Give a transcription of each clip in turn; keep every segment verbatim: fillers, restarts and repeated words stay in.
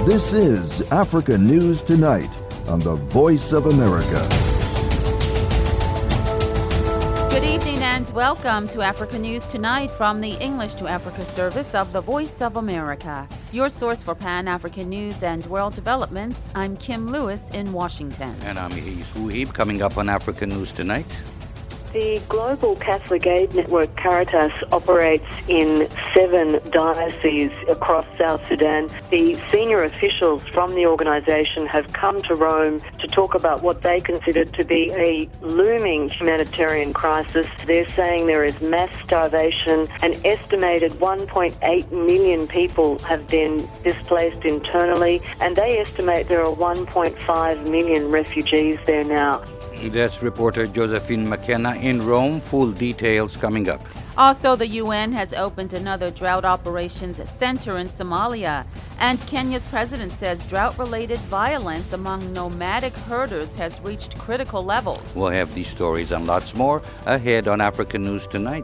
This is Africa News Tonight on the Voice of America. Good evening and welcome to Africa News Tonight from the English to Africa service of the Voice of America. Your source for Pan-African news and world developments. I'm Kim Lewis in Washington. And I'm Yves Wuhib. Coming up on Africa News Tonight. The Global Catholic Aid Network Caritas operates in seven dioceses across South Sudan. The senior officials from the organisation have come to Rome to talk about what they consider to be a looming humanitarian crisis. They're saying there is mass starvation. An estimated one point eight million people have been displaced internally, and they estimate there are one point five million refugees there now. That's reporter Josephine McKenna in Rome. Full details coming up. Also, the U N has opened another drought operations center in Somalia. And Kenya's president says drought-related violence among nomadic herders has reached critical levels. We'll have these stories and lots more ahead on Africa News Tonight.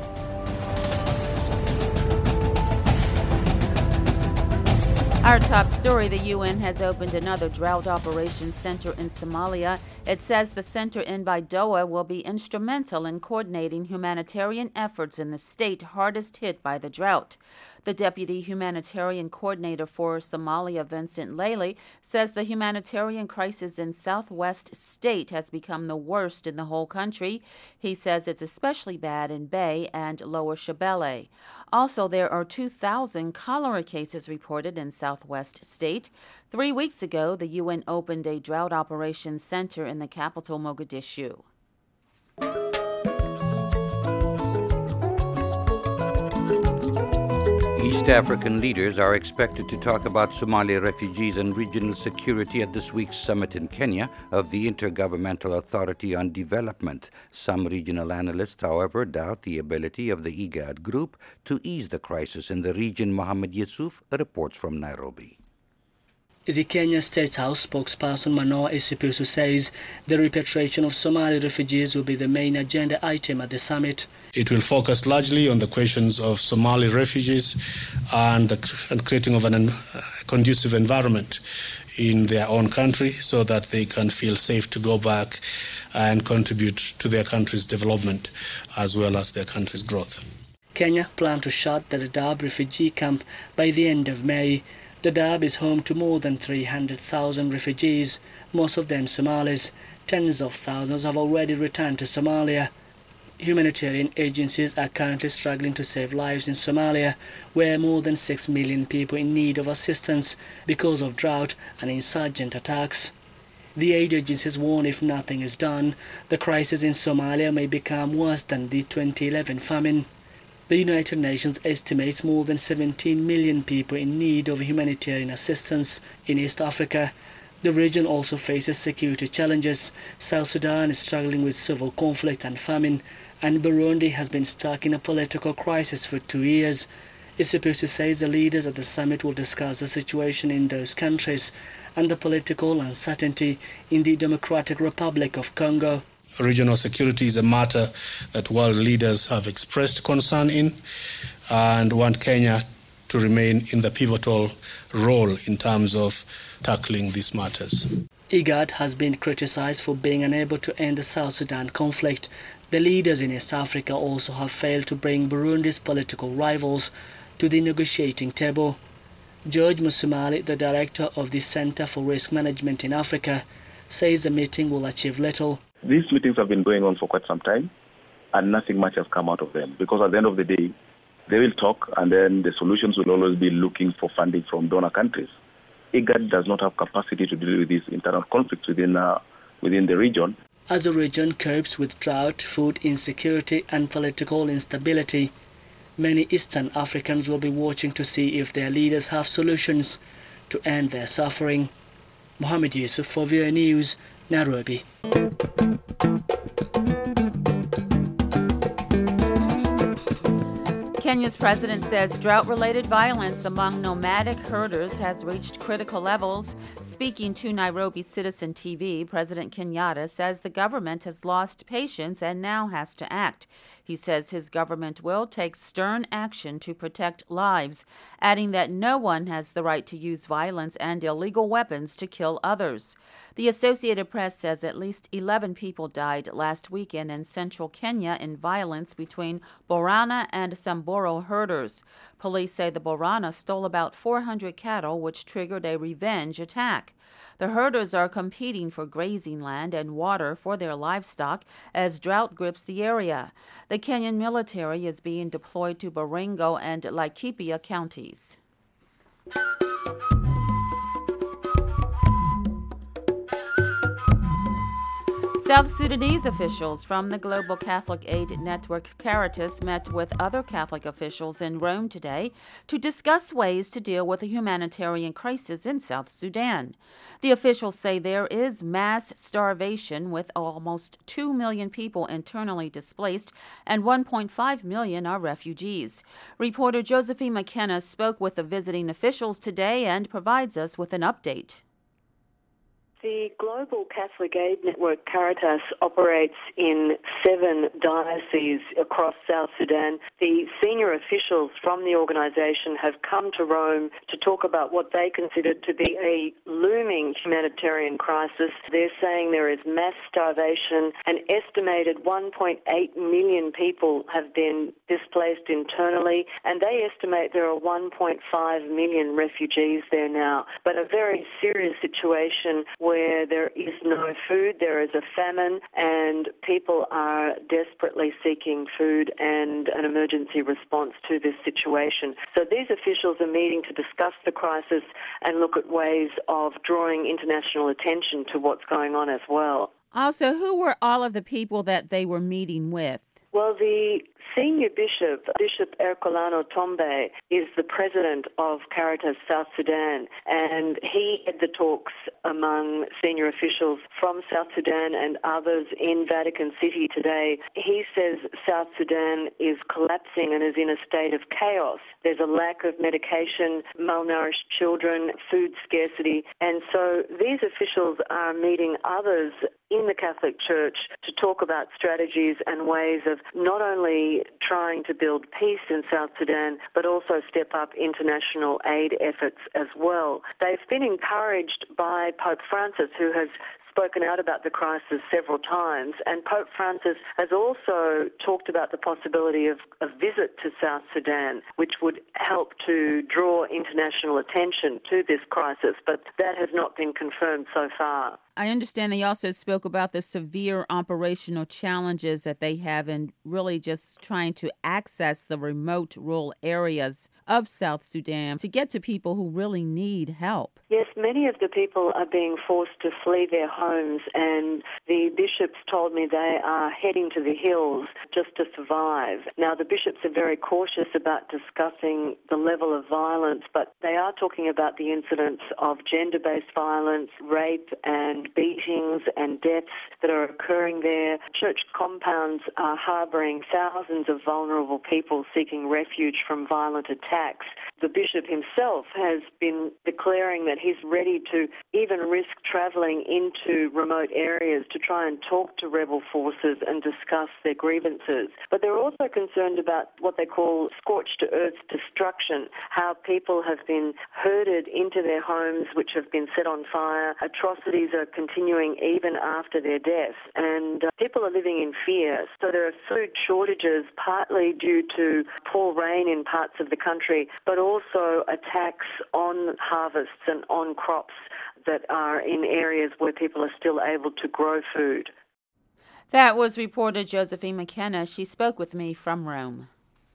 Our top story, the U N has opened another drought operations center in Somalia. It says the center in Baidoa will be instrumental in coordinating humanitarian efforts in the state hardest hit by the drought. The deputy humanitarian coordinator for Somalia, Vincent Laley, says the humanitarian crisis in southwest state has become the worst in the whole country. He says it's especially bad in Bay and Lower Shabelle. Also, there are two thousand cholera cases reported in southwest state. Three weeks ago, the U N opened a drought operations center in the capital, Mogadishu. East African leaders are expected to talk about Somali refugees and regional security at this week's summit in Kenya of the Intergovernmental Authority on Development. Some regional analysts, however, doubt the ability of the IGAD group to ease the crisis in the region. Mohammed Yusuf reports from Nairobi. The Kenya State House spokesperson Manoa Esipisu says the repatriation of Somali refugees will be the main agenda item at the summit. It will focus largely on the questions of Somali refugees and, the, and creating of an uh, conducive environment in their own country so that they can feel safe to go back and contribute to their country's development as well as their country's growth. Kenya plans to shut the Dadaab refugee camp by the end of May. Dadaab is home to more than three hundred thousand refugees, most of them Somalis. Tens of thousands have already returned to Somalia. Humanitarian agencies are currently struggling to save lives in Somalia, where more than six million people in need of assistance because of drought and insurgent attacks. The aid agencies warn if nothing is done, the crisis in Somalia may become worse than the twenty eleven famine. The United Nations estimates more than seventeen million people in need of humanitarian assistance in East Africa. The region also faces security challenges. South Sudan is struggling with civil conflict and famine, and Burundi has been stuck in a political crisis for two years. Esipisu says the leaders at the summit will discuss the situation in those countries and the political uncertainty in the Democratic Republic of Congo. Regional security is a matter that world leaders have expressed concern in and want Kenya to remain in the pivotal role in terms of tackling these matters. IGAD has been criticized for being unable to end the South Sudan conflict. The leaders in East Africa also have failed to bring Burundi's political rivals to the negotiating table. George Musumali, the director of the Center for Risk Management in Africa, says the meeting will achieve little. These meetings have been going on for quite some time, and nothing much has come out of them. Because at the end of the day, they will talk, and then the solutions will always be looking for funding from donor countries. IGAD does not have capacity to deal with these internal conflicts within uh, within the region. As the region copes with drought, food insecurity, and political instability, many Eastern Africans will be watching to see if their leaders have solutions to end their suffering. Mohammed Yusuf for V O A News, Nairobi. Kenya's president says drought-related violence among nomadic herders has reached critical levels. Speaking to Nairobi Citizen T V, President Kenyatta says the government has lost patience and now has to act. He says his government will take stern action to protect lives, adding that no one has the right to use violence and illegal weapons to kill others. The Associated Press says at least eleven people died last weekend in central Kenya in violence between Borana and Samburu herders. Police say the Borana stole about four hundred cattle, which triggered a revenge attack. The herders are competing for grazing land and water for their livestock as drought grips the area. The Kenyan military is being deployed to Baringo and Laikipia counties. South Sudanese officials from the Global Catholic Aid Network Caritas met with other Catholic officials in Rome today to discuss ways to deal with the humanitarian crisis in South Sudan. The officials say there is mass starvation with almost two million people internally displaced and one point five million are refugees. Reporter Josephine McKenna spoke with the visiting officials today and provides us with an update. The Global Catholic Aid Network Caritas operates in seven dioceses across South Sudan. The senior officials from the organisation have come to Rome to talk about what they consider to be a looming humanitarian crisis. They're saying there is mass starvation. An estimated one point eight million people have been displaced internally, and they estimate there are one point five million refugees there now. But a very serious situation where where there is no food, there is a famine, and people are desperately seeking food and an emergency response to this situation. So these officials are meeting to discuss the crisis and look at ways of drawing international attention to what's going on as well. Also, who were all of the people that they were meeting with? Well, the senior bishop, Bishop Ercolano Tombe, is the president of Caritas South Sudan, and he had the talks among senior officials from South Sudan and others in Vatican City today. He says South Sudan is collapsing and is in a state of chaos. There's a lack of medication, malnourished children, food scarcity, and so these officials are meeting others in the Catholic Church to talk about strategies and ways of not only trying to build peace in South Sudan, but also step up international aid efforts as well. They've been encouraged by Pope Francis, who has spoken out about the crisis several times, and Pope Francis has also talked about the possibility of a visit to South Sudan, which would help to draw international attention to this crisis, but that has not been confirmed so far. I understand they also spoke about the severe operational challenges that they have in really just trying to access the remote rural areas of South Sudan to get to people who really need help. Yes, many of the people are being forced to flee their homes, and the bishops told me they are heading to the hills just to survive. Now, the bishops are very cautious about discussing the level of violence, but they are talking about the incidents of gender-based violence, rape, and beatings and deaths that are occurring there. Church compounds are harbouring thousands of vulnerable people seeking refuge from violent attacks. The bishop himself has been declaring that he's ready to even risk travelling into remote areas to try and talk to rebel forces and discuss their grievances. But they're also concerned about what they call scorched-to-earth destruction, how people have been herded into their homes which have been set on fire. Atrocities are continuing even after their death, and uh, people are living in fear. So there are food shortages, partly due to poor rain in parts of the country, but also attacks on harvests and on crops that are in areas where people are still able to grow food. That was reporter Josephine McKenna. She spoke with me from Rome.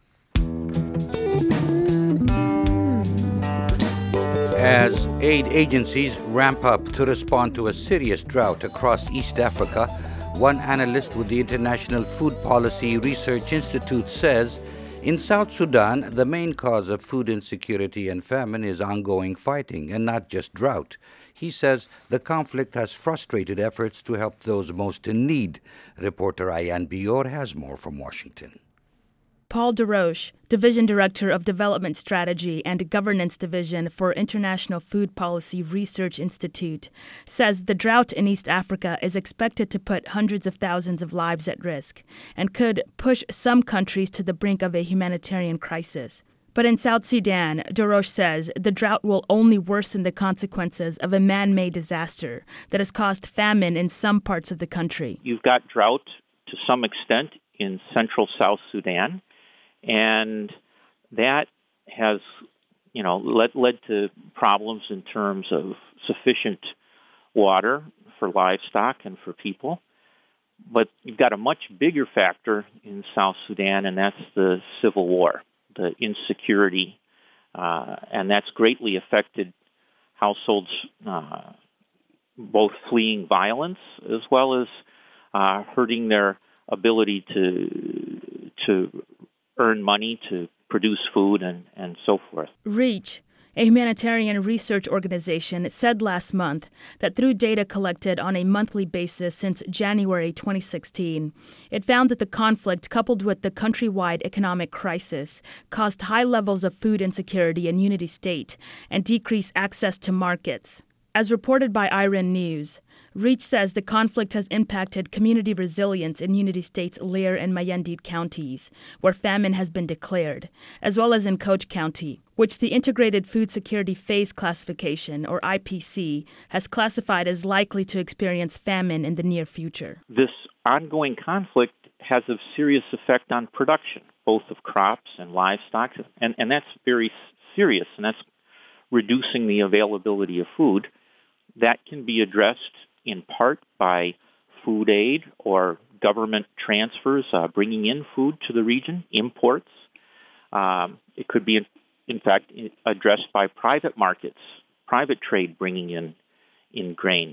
As aid agencies ramp up to respond to a serious drought across East Africa, one analyst with the International Food Policy Research Institute says in South Sudan, the main cause of food insecurity and famine is ongoing fighting and not just drought. He says the conflict has frustrated efforts to help those most in need. Reporter Ayan Bior has more from Washington. Paul DeRoche, Division Director of Development Strategy and Governance Division for International Food Policy Research Institute, says the drought in East Africa is expected to put hundreds of thousands of lives at risk and could push some countries to the brink of a humanitarian crisis. But in South Sudan, DeRoche says the drought will only worsen the consequences of a man-made disaster that has caused famine in some parts of the country. You've got drought to some extent in central South Sudan. And that has, you know, led, led to problems in terms of sufficient water for livestock and for people. But you've got a much bigger factor in South Sudan, and that's the civil war, the insecurity, uh, and that's greatly affected households uh, both fleeing violence as well as uh, hurting their ability to to earn money to produce food and, and so forth. REACH, a humanitarian research organization, said last month that through data collected on a monthly basis since January twenty sixteen, it found that the conflict, coupled with the countrywide economic crisis, caused high levels of food insecurity in Unity State and decreased access to markets. As reported by I R I N News, REACH says the conflict has impacted community resilience in Unity State's Lear and Mayandit counties, where famine has been declared, as well as in Coach County, which the Integrated Food Security Phase Classification, or I P C, has classified as likely to experience famine in the near future. This ongoing conflict has a serious effect on production, both of crops and livestock, and, and that's very serious, and that's reducing the availability of food. That can be addressed in part by food aid or government transfers, uh, bringing in food to the region, imports. Um, it could be, in, in fact, addressed by private markets, private trade bringing in, in grain.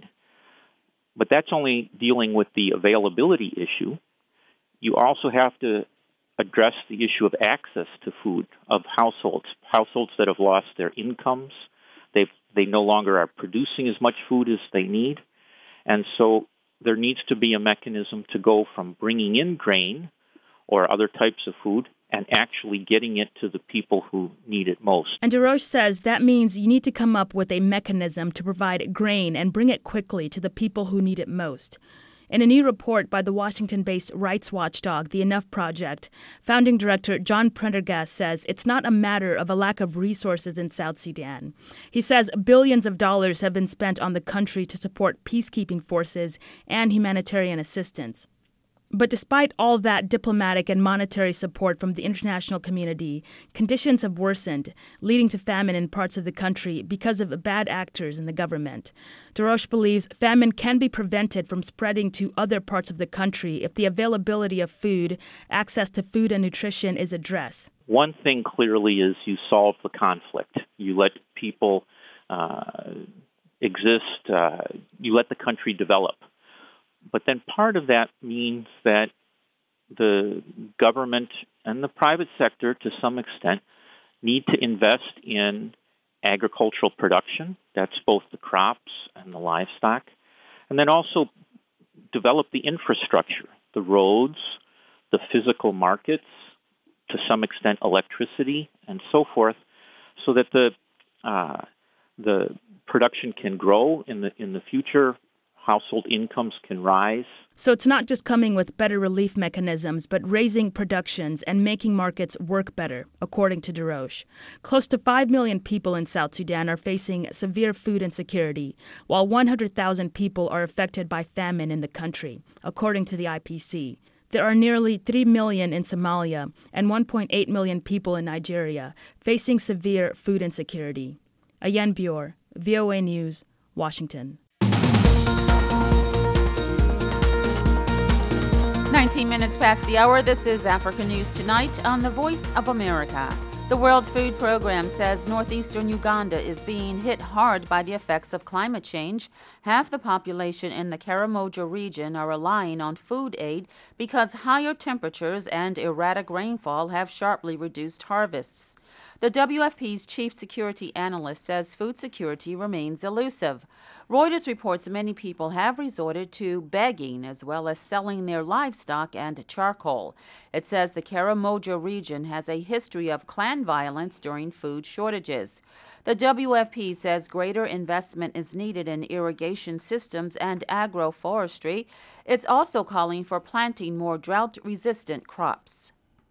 But that's only dealing with the availability issue. You also have to address the issue of access to food of households, households that have lost their incomes. They've, they no longer are producing as much food as they need. And so there needs to be a mechanism to go from bringing in grain or other types of food and actually getting it to the people who need it most. And DeRoche says that means you need to come up with a mechanism to provide grain and bring it quickly to the people who need it most. In a new report by the Washington-based rights watchdog, The Enough Project, founding director John Prendergast says it's not a matter of a lack of resources in South Sudan. He says billions of dollars have been spent on the country to support peacekeeping forces and humanitarian assistance. But despite all that diplomatic and monetary support from the international community, conditions have worsened, leading to famine in parts of the country because of bad actors in the government. DeRoche believes famine can be prevented from spreading to other parts of the country if the availability of food, access to food and nutrition is addressed. One thing clearly is you solve the conflict. You let people uh, exist. Uh, you let the country develop. But then part of that means that the government and the private sector, to some extent, need to invest in agricultural production. That's both the crops and the livestock. And then also develop the infrastructure, the roads, the physical markets, to some extent electricity, and so forth, so that the uh, the production can grow in the in the future. Household incomes can rise. So it's not just coming with better relief mechanisms, but raising productions and making markets work better, according to DeRoche. Close to five million people in South Sudan are facing severe food insecurity, while one hundred thousand people are affected by famine in the country, according to the I P C. There are nearly three million in Somalia and one point eight million people in Nigeria facing severe food insecurity. Ayan Bior, V O A News, Washington. nineteen minutes past the hour. This is Africa News Tonight on the Voice of America. The World Food Program says northeastern Uganda is being hit hard by the effects of climate change. Half the population in the Karamoja region are relying on food aid because higher temperatures and erratic rainfall have sharply reduced harvests. The W F P's chief security analyst says food security remains elusive. Reuters reports many people have resorted to begging as well as selling their livestock and charcoal. It says the Karamoja region has a history of clan violence during food shortages. The W F P says greater investment is needed in irrigation systems and agroforestry. It's also calling for planting more drought-resistant crops.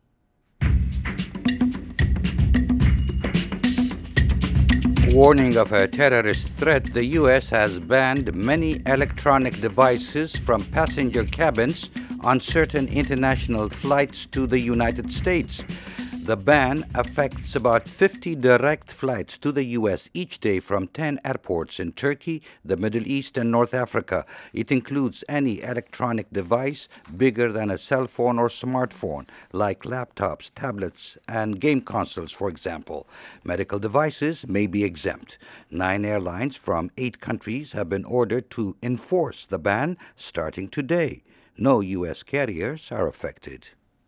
Warning of a terrorist threat, the U S has banned many electronic devices from passenger cabins on certain international flights to the United States. The ban affects about fifty direct flights to the U S each day from ten airports in Turkey, the Middle East, and North Africa. It includes any electronic device bigger than a cell phone or smartphone, like laptops, tablets, and game consoles, for example. Medical devices may be exempt. Nine airlines from eight countries have been ordered to enforce the ban starting today. No U S carriers are affected.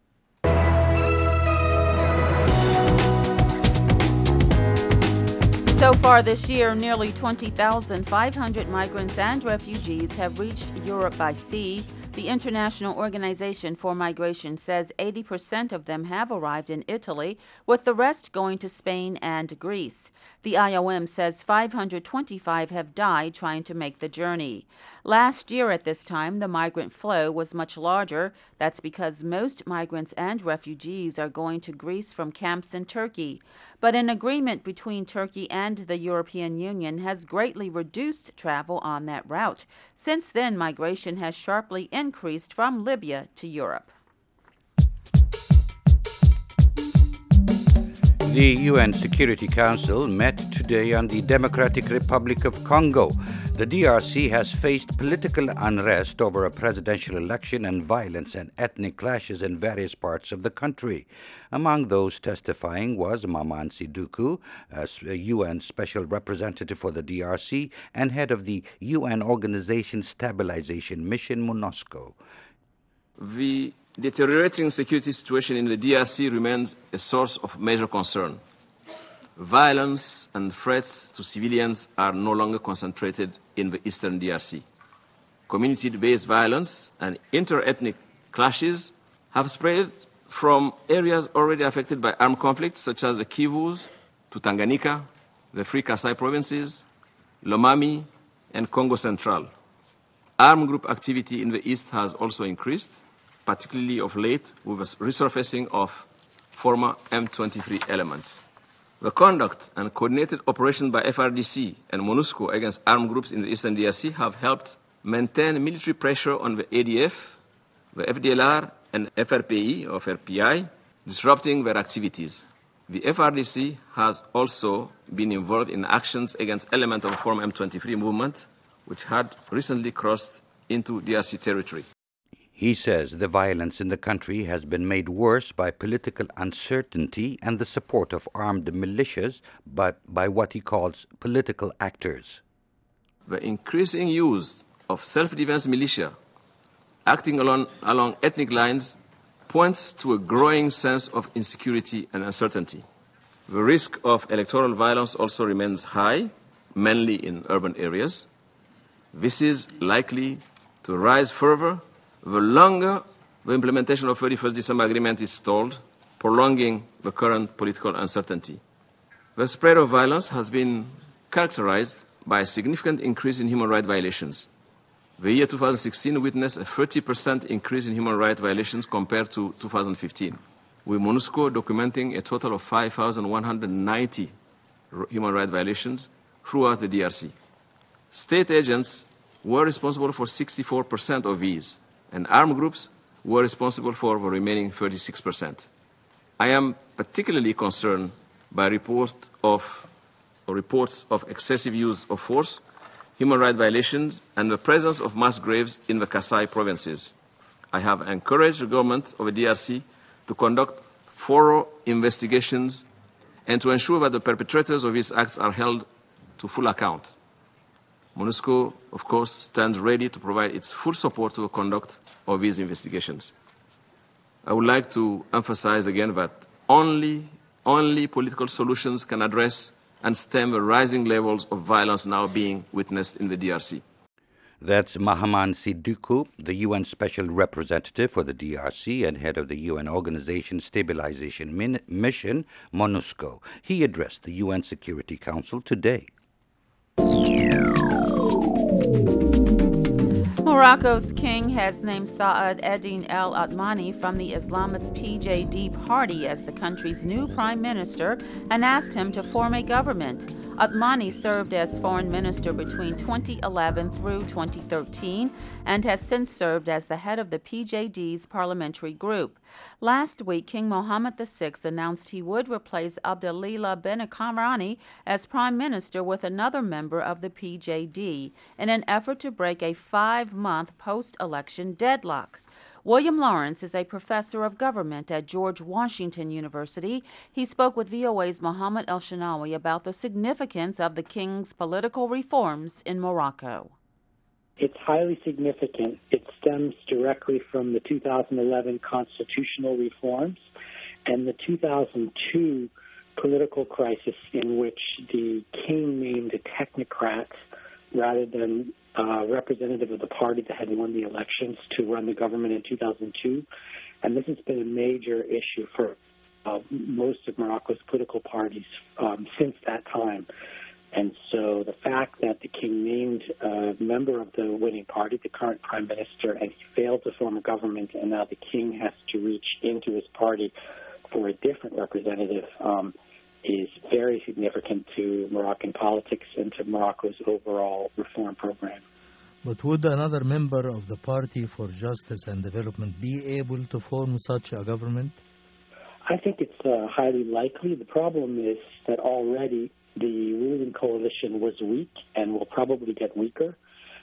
So far this year, nearly twenty thousand five hundred migrants and refugees have reached Europe by sea. The International Organization for Migration says eighty percent of them have arrived in Italy, with the rest going to Spain and Greece. The I O M says five hundred twenty-five have died trying to make the journey. Last year at this time, the migrant flow was much larger. That's because most migrants and refugees are going to Greece from camps in Turkey. But an agreement between Turkey and the European Union has greatly reduced travel on that route. Since then, migration has sharply increased from Libya to Europe. The U N Security Council met today on the Democratic Republic of Congo. The D R C has faced political unrest over a presidential election and violence and ethnic clashes in various parts of the country. Among those testifying was Maman Siduku, a U N Special Representative for the D R C and head of the U N Organization Stabilization Mission, MONUSCO. The deteriorating security situation in the D R C remains a source of major concern. Violence and threats to civilians are no longer concentrated in the eastern D R C. Community-based violence and inter-ethnic clashes have spread from areas already affected by armed conflicts, such as the Kivus to Tanganyika, the Free Kasai provinces, Lomami, and Congo Central. Armed group activity in the east has also increased, particularly of late with the resurfacing of former M twenty-three elements. The conduct and coordinated operations by F R D C and MONUSCO against armed groups in the eastern D R C have helped maintain military pressure on the A D F, the F D L R, and F R P I, or F R P I, disrupting their activities. The F R D C has also been involved in actions against elements of the former M twenty-three movement, which had recently crossed into D R C territory. He says the violence in the country has been made worse by political uncertainty and the support of armed militias, but by what he calls political actors. The increasing use of self-defense militia acting along, along ethnic lines points to a growing sense of insecurity and uncertainty. The risk of electoral violence also remains high, mainly in urban areas. This is likely to rise further the longer the implementation of the thirty-first December agreement is stalled, prolonging the current political uncertainty. The spread of violence has been characterized by a significant increase in human rights violations. The year two thousand sixteen witnessed a thirty percent increase in human rights violations compared to two thousand fifteen, with MONUSCO documenting a total of five thousand one hundred ninety human rights violations throughout the D R C. State agents were responsible for sixty-four percent of these, and armed groups were responsible for the remaining thirty-six percent. I am particularly concerned by report of, or reports of excessive use of force, human rights violations, and the presence of mass graves in the Kasai provinces. I have encouraged the government of the D R C to conduct thorough investigations and to ensure that the perpetrators of these acts are held to full account. MONUSCO, of course, stands ready to provide its full support to the conduct of these investigations. I would like to emphasize again that only only political solutions can address and stem the rising levels of violence now being witnessed in the D R C. That's Mahaman Siddiqui, the U N Special Representative for the D R C and head of the U N Organization Stabilization Min- Mission, MONUSCO. He addressed the U N Security Council today. Morocco's king has named Saad Eddine El Othmani from the Islamist P J D party as the country's new prime minister and asked him to form a government. Othmani served as foreign minister between twenty eleven through twenty thirteen and has since served as the head of the P J D's parliamentary group. Last week, King Mohammed the sixth announced he would replace Abdelilah Benkarani as prime minister with another member of the P J D in an effort to break a five-month post-election deadlock. William Lawrence is a professor of government at George Washington University. He spoke with V O A's Mohammed El-Shinawi about the significance of the king's political reforms in Morocco. It's highly significant. It stems directly from the two thousand eleven constitutional reforms and the two thousand two political crisis in which the king named technocrats rather than uh, representative of the party that had won the elections to run the government in two thousand two. And this has been a major issue for uh, most of Morocco's political parties um, since that time. And so the fact that the king named a member of the winning party, the current prime minister, and he failed to form a government, and now the king has to reach into his party for a different representative, um, is very significant to Moroccan politics and to Morocco's overall reform program. But would another member of the Party for Justice and Development be able to form such a government? I think it's uh, highly likely. The problem is that already the ruling coalition was weak and will probably get weaker,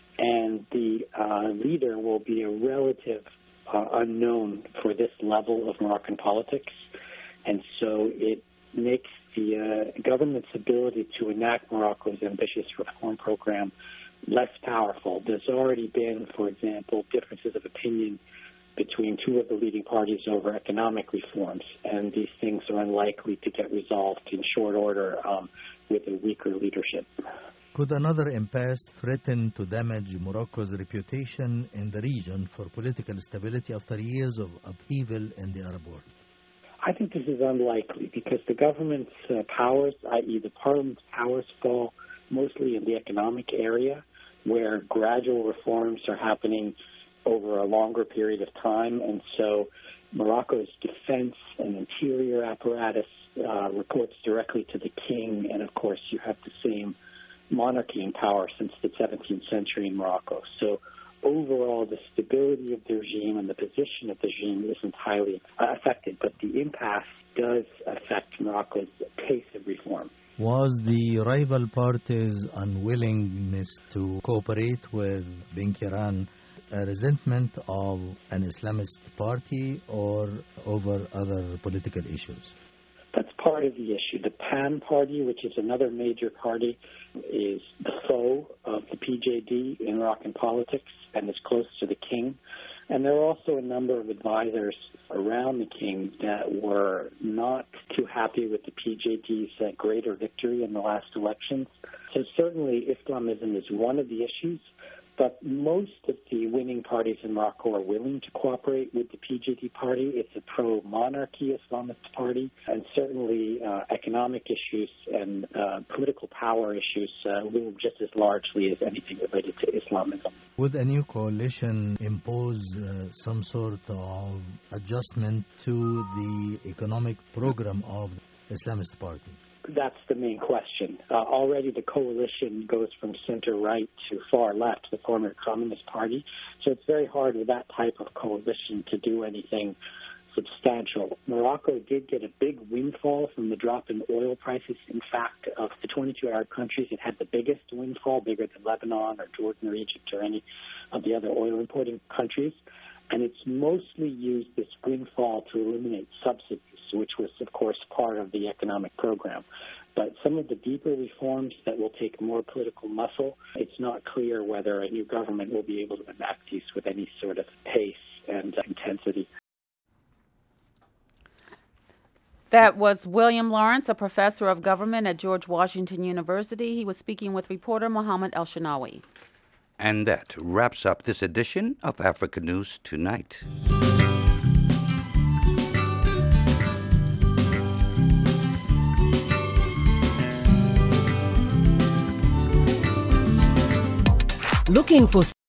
and the uh, leader will be a relative uh, unknown for this level of Moroccan politics. And so it makes the uh, government's ability to enact Morocco's ambitious reform program less powerful. There's already been, for example, differences of opinion between two of the leading parties over economic reforms, and these things are unlikely to get resolved in short order um, with a weaker leadership. Could another impasse threaten to damage Morocco's reputation in the region for political stability after years of upheaval in the Arab world? I think this is unlikely because the government's uh, powers, that is the parliament's powers, fall mostly in the economic area, where gradual reforms are happening over a longer period of time. And so Morocco's defense and interior apparatus uh, reports directly to the king. And, of course, you have the same monarchy in power since the seventeenth century in Morocco. So overall, the stability of the regime and the position of the regime isn't highly affected. But the impasse does affect Morocco's pace of reform. Was the rival party's unwillingness to cooperate with Benkiran a resentment of an Islamist party or over other political issues? That's part of the issue. The PAN party, which is another major party, is the foe of the P J D in Moroccan politics and is close to the king. And there are also a number of advisors around the king that were not too happy with the P J D's uh, greater victory in the last elections. So certainly Islamism is one of the issues, but most of the winning parties in Morocco are willing to cooperate with the P J D party. It's a pro-monarchy Islamist party, and certainly uh, economic issues and uh, political power issues uh, loom just as largely as anything related to Islamism. Would a new coalition impose uh, some sort of adjustment to the economic program of the Islamist party? That's the main question. Uh, already the coalition goes from center-right to far-left, the former Communist Party. So it's very hard with that type of coalition to do anything substantial. Morocco did get a big windfall from the drop in oil prices. In fact, of the twenty-two Arab countries, it had the biggest windfall, bigger than Lebanon or Jordan or Egypt or any of the other oil-importing countries. And it's mostly used this windfall to eliminate subsidies, which was, of course, part of the economic program. But some of the deeper reforms that will take more political muscle, it's not clear whether a new government will be able to enact these with any sort of pace and intensity. That was William Lawrence, a professor of government at George Washington University. He was speaking with reporter Mohammed El-Shanawi. And that wraps up this edition of Africa News Tonight. Looking for